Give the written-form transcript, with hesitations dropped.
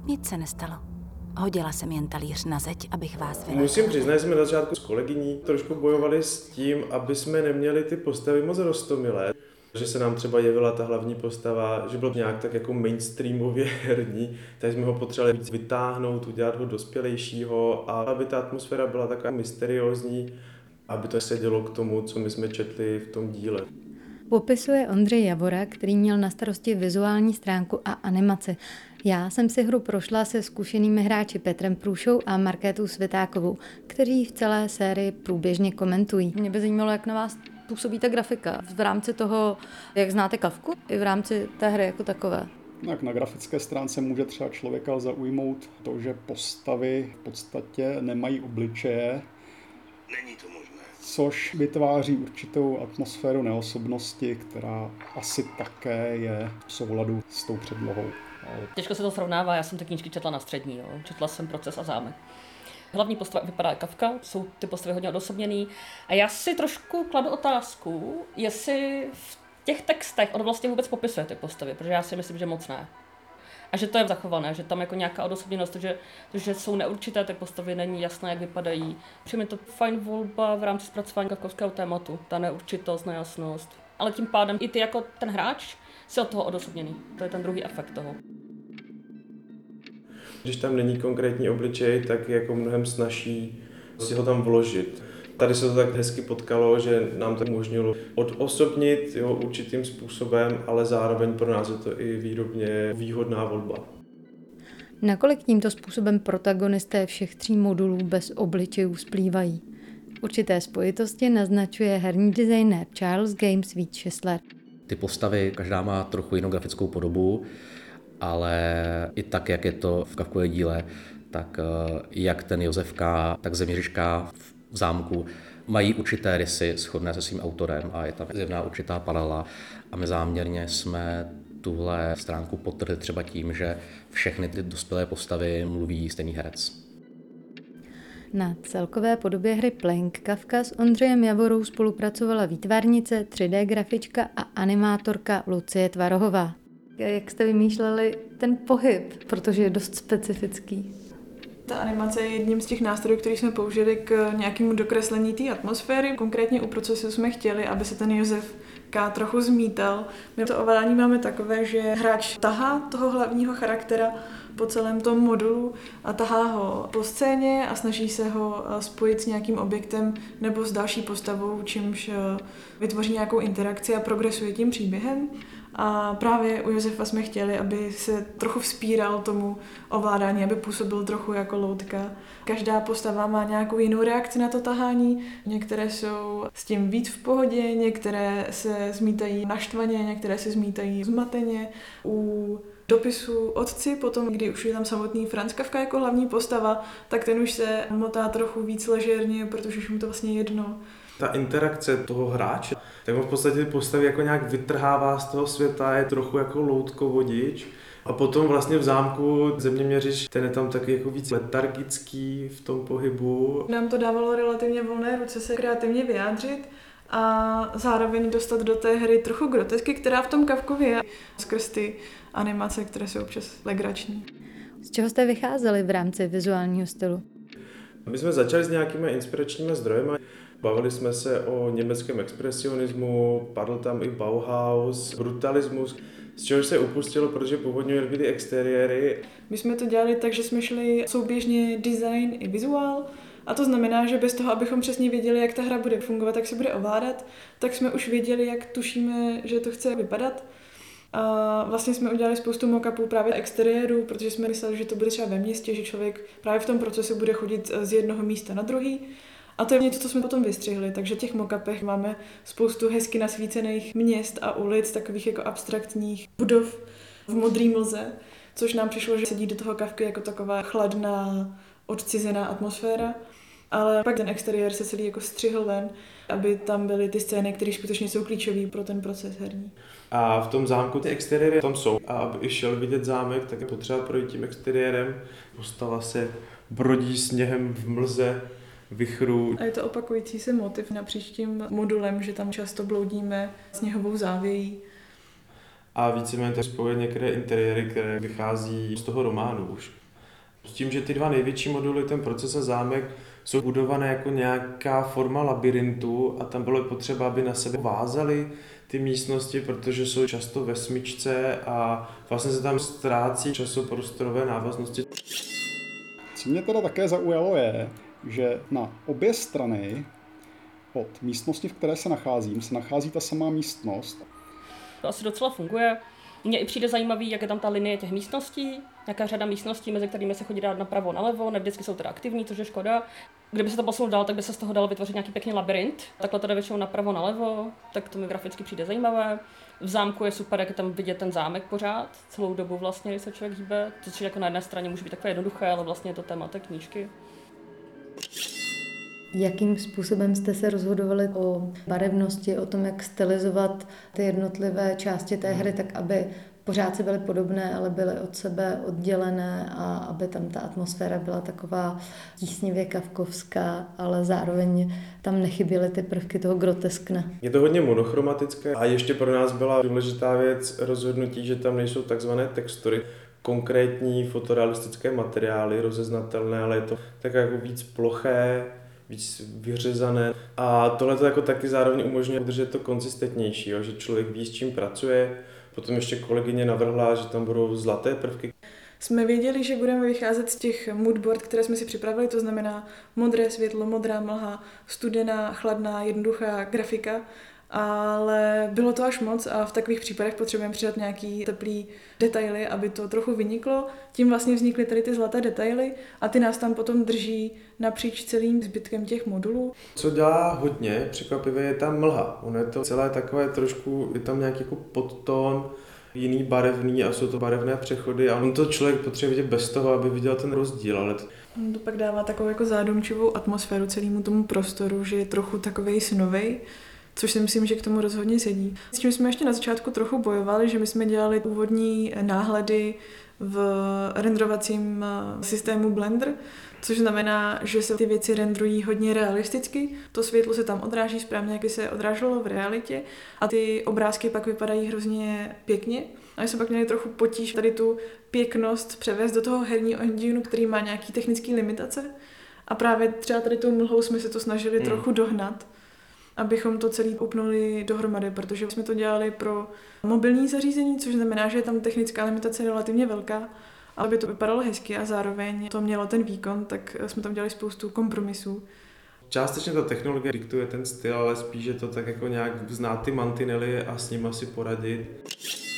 Nic se nestalo. Hodila jsem jen talíř na zeď, abych vás vyléčila. Musím přiznat, že jsme na začátku s kolegyní trošku bojovali s tím, aby jsme neměli ty postavy moc roztomilé. Že se nám třeba jevila ta hlavní postava, že byl nějak tak jako mainstreamově herní, tak jsme ho potřebovali víc vytáhnout, udělat ho dospělejšího a aby ta atmosféra byla taková mysteriózní, aby to sedělo k tomu, co my jsme četli v tom díle. Popisuje Ondřej Javora, který měl na starosti vizuální stránku a animaci. Já jsem si hru prošla se zkušenými hráči Petrem Průšou a Markétou Světákovou, kteří v celé sérii průběžně komentují. Mě by zajímalo, jak na vás působí ta grafika v rámci toho, jak znáte Kafku, i v rámci té hry jako takové. Tak na grafické stránce může třeba člověka zaujmout to, že postavy v podstatě nemají obličeje. Není to možné. Což vytváří určitou atmosféru neosobnosti, která asi také je v souladu s tou předlohou. Těžko se to srovnává, já jsem ty knížky četla na střední, jo. Četla jsem Proces a zámek. Hlavní postava vypadá jako Kafka, jsou ty postavy hodně odosobněný a já si trošku kladu otázku, jestli v těch textech on vlastně vůbec popisuje ty postavy, protože já si myslím, že moc ne. A že to je zachované, že tam jako nějaká odosobněnost, že jsou neurčité ty postavy, není jasné, jak vypadají. Přijme to fajn volba v rámci zpracování kafkovského tématu, ta neurčitost, nejasnost. Ale tím pádem i ty jako ten hráč si od toho odosobněný. To je ten druhý efekt toho. Když tam není konkrétní obličej, tak je jako mnohem snazší si ho tam vložit. Tady se to tak hezky potkalo, že nám to umožnilo odosobnit jo, určitým způsobem, ale zároveň pro nás je to i výrobně výhodná volba. Nakolik tímto způsobem protagonisté všech 3 modulů bez obličejů splývají? Určité spojitosti naznačuje herní designér Charles Games Vít Šesler. Ty postavy, každá má trochu jinou grafickou podobu, ale i tak, jak je to v Kafkově díle, tak jak ten Josef K., tak Zeměřiška v zámku mají určité rysy shodné se svým autorem a je tam zjevná určitá paralela. A my záměrně jsme tuhle stránku podtrhli třeba tím, že všechny ty dospělé postavy mluví stejný herec. Na celkové podobě hry Playing Kafka s Ondřejem Javorou spolupracovala výtvarnice, 3D grafička a animátorka Lucie Tvarohová. Jak jste vymýšleli ten pohyb, protože je dost specifický? Ta animace je jedním z těch nástrojů, který jsme použili k nějakému dokreslení té atmosféry. Konkrétně u procesu jsme chtěli, aby se ten Josef K. trochu zmítal. My to ovládání máme takové, že hráč tahá toho hlavního charaktera po celém tom modulu a tahá ho po scéně a snaží se ho spojit s nějakým objektem nebo s další postavou, čímž vytvoří nějakou interakci a progresuje tím příběhem. A právě u Josefa jsme chtěli, aby se trochu vzpíral tomu ovládání, aby působil trochu jako loutka. Každá postava má nějakou jinou reakci na to tahání. Některé jsou s tím víc v pohodě, některé se zmítají naštvaně, některé se zmítají zmateně. U dopisu Otci, potom, kdy už je tam samotný Franz Kafka jako hlavní postava, tak ten už se motá trochu víc ležérně, protože už mu to vlastně jedno. Ta interakce toho hráče, tak v podstatě ty postavy jako nějak vytrhává z toho světa, je trochu jako loutkovodič. A potom vlastně v zámku Zeměměřič, ten je tam taky jako víc letargický v tom pohybu. Nám to dávalo relativně volné ruce se kreativně vyjádřit a zároveň dostat do té hry trochu grotesky, která v tom Kafkově je, skrz ty animace, které jsou občas legrační. Z čeho jste vycházeli v rámci vizuálního stylu? My jsme začali s nějakými inspiračními zdrojemi. Bavili jsme se o německém expresionismu, padl tam i Bauhaus, brutalismus, z čehož se upustilo, protože původně byly exteriéry. My jsme to dělali tak, že jsme šli souběžně design i vizuál, a to znamená, že bez toho, abychom přesně věděli, jak ta hra bude fungovat, jak se bude ovládat, tak jsme už věděli, jak tušíme, že to chce vypadat. A vlastně jsme udělali spoustu mock-upů právě exteriérů, protože jsme mysleli, že to bude třeba ve městě, že člověk právě v tom procesu bude chodit z jednoho místa na druhý. A to je něco, co jsme potom vystřihli, takže v těch mock-upech máme spoustu hezky nasvícených měst a ulic, takových jako abstraktních budov v modrý mlze, což nám přišlo, že sedí do toho Kafky jako taková chladná, odcizená atmosféra. Ale pak ten exteriér se celý jako střihl ven, aby tam byly ty scény, které skutečně jsou klíčové pro ten proces herní. A v tom zámku ty exteriéry tam jsou. A aby šel vidět zámek, tak je potřeba projít tím exteriérem. Postava se brodí sněhem v mlze, vichru. A je to opakující se motiv napříč tím modulem, že tam často bloudíme sněhovou závějí. a víceméně to spojuje některé interiéry, které vychází z toho románu už. S tím, že ty dva největší moduly, ten proces a zámek, jsou budované jako nějaká forma labirintu a tam bylo potřeba, aby na sebe vázaly ty místnosti, protože jsou často ve smyčce a vlastně se tam ztrácí časoprostorové návaznosti. Co mě teda také zaujalo je, že na obě strany od místnosti, v které se nacházím, se nachází ta samá místnost. To asi docela funguje. Mně i přijde zajímavý, jak je tam ta linie těch místností, nějaká řada místností, mezi kterými se chodí dát napravo, nalevo, ne vždycky jsou teda aktivní, což je škoda. Kdyby se to posunul dál, tak by se z toho dalo vytvořit nějaký pěkný labirint. Takhle teda většinou napravo, nalevo, tak to mi graficky přijde zajímavé. V zámku je super, jak je tam vidět ten zámek pořád, celou dobu vlastně, když se člověk hýbe. To, což jako na jedné straně může být takové jednoduché, ale vlastně je to téma té knížky. Jakým způsobem jste se rozhodovali o barevnosti, o tom, jak stylizovat ty jednotlivé části té hry, tak aby pořád si byly podobné, ale byly od sebe oddělené a aby tam ta atmosféra byla taková tísnivě kafkovská, ale zároveň tam nechyběly ty prvky toho groteskna. Je to hodně monochromatické a ještě pro nás byla důležitá věc rozhodnutí, že tam nejsou takzvané textury, konkrétní fotorealistické materiály, rozeznatelné, ale je to tak jako víc ploché, víc vyřezané. A tohle to jako taky zároveň umožňuje udržet to konzistentnější, jo? Že člověk ví, s čím pracuje. Potom ještě kolegyně navrhla, že tam budou zlaté prvky. Jsme věděli, že budeme vycházet z těch moodboard, které jsme si připravili, to znamená modré světlo, modrá mlha, studená, chladná, jednoduchá grafika, ale bylo to až moc a v takových případech potřebujeme přidat nějaký teplý detaily, aby to trochu vyniklo. Tím vlastně vznikly tady ty zlaté detaily a ty nás tam potom drží napříč celým zbytkem těch modulů. Co dělá hodně překvapivě, je ta mlha. Ono je to celé takové trošku, je tam nějaký jako podtón, jiný barevný a jsou to barevné přechody a on to člověk potřebuje vidět bez toho, aby viděl ten rozdíl. Ale To pak dává takovou jako zádomčivou atmosféru celému tomu prostoru, že je trochu takovej snovej, což si myslím, že k tomu rozhodně sedí. S čím jsme ještě na začátku trochu bojovali, že my jsme dělali úvodní náhledy v renderovacím systému Blender, což znamená, že se ty věci renderují hodně realisticky. To světlo se tam odráží správně, jak se odráželo v realitě a ty obrázky pak vypadají hrozně pěkně. A my jsme pak měli trochu potíž tady tu pěknost převést do toho herního engine, který má nějaký technické limitace. A právě třeba tady tou mlhou jsme se to snažili trochu dohnat, abychom to celé upnuli dohromady, protože jsme to dělali pro mobilní zařízení, což znamená, že je tam technická limitace relativně velká, ale aby to vypadalo hezky a zároveň to mělo ten výkon, tak jsme tam dělali spoustu kompromisů. částečně ta technologie diktuje ten styl, ale spíš je to tak jako nějak znát ty mantinely a s nimi si poradit.